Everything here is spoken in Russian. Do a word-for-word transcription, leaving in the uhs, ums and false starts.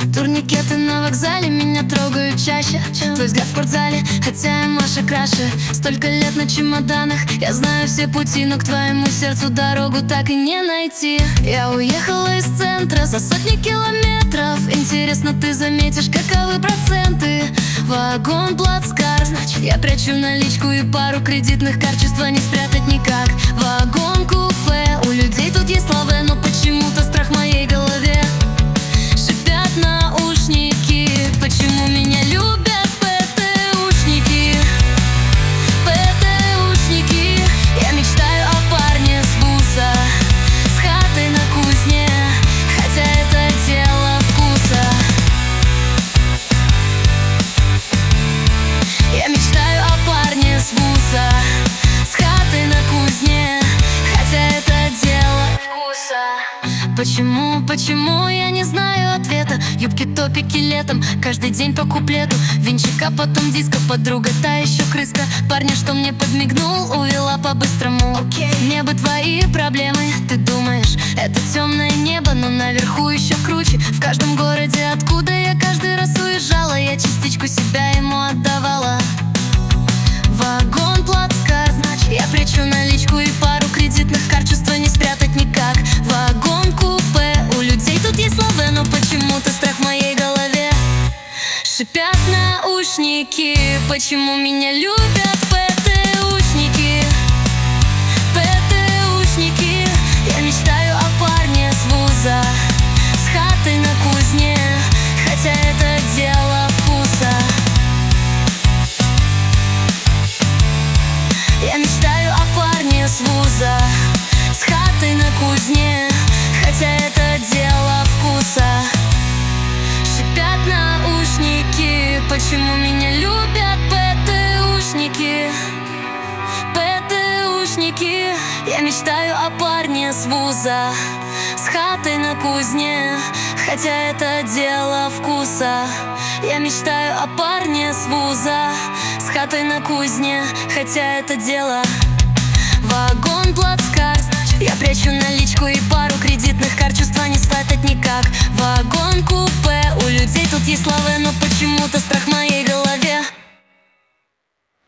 Турникеты на вокзале меня трогают чаще. Твой взгляд в спортзале, хотя я Маша краше. Столько лет на чемоданах, я знаю все пути, но к твоему сердцу дорогу так и не найти. Я уехала из центра за сотни километров. Интересно, ты заметишь, каковы проценты? Вагон, плацкарт, значит, я прячу наличку и пару кредитных карт. Чувства не спрятать никак. Вагон, купе, у людей тут есть слава, но почему-то страх в моей голове. Шипят наушники, почему меня любят ПТУшники? ПТУшники, я мечтаю о парне с вуза, с хатой на кузне, хотя это дело вкуса. Я мечтаю о парне с вуза, с хатой на кузне, хотя это дело вкуса. Почему, почему, я не знаю ответа. Юбки, топики летом, каждый день по куплету. Винчик, а потом диско, подруга та еще крыска. Парня, что мне подмигнул, увела по-быстрому. okay. Небо твои проблемы, ты думаешь, это темное небо, но наверху еще круче. В каждом городе, откуда я каждый раз уезжала, я частичку себя ему отдавала. Вагон, плацкарт, значит, я прячу наличку и пару кредитных карт. Чувства не спрятать никак. Вагон, купе, у людей тут есть слова, но почему-то страх в моей голове. Шипят наушники, почему меня любят ПТУшники? ПТУшники, я мечтаю о парне с вуза, с хатой на кузне, хотя это дело вкуса. Я мечтаю о парне с вуза, с хатой на кузне, хотя это дело вкуса. Шипят наушники, почему меня любят ПТУшники? ПТУшники, я мечтаю о парне с вуза, с хатой на кузне, хотя это дело вкуса. Я мечтаю о парне с вуза, с хатой на кузне, хотя это дело. Вагон, плацкарт, я прячу наличку и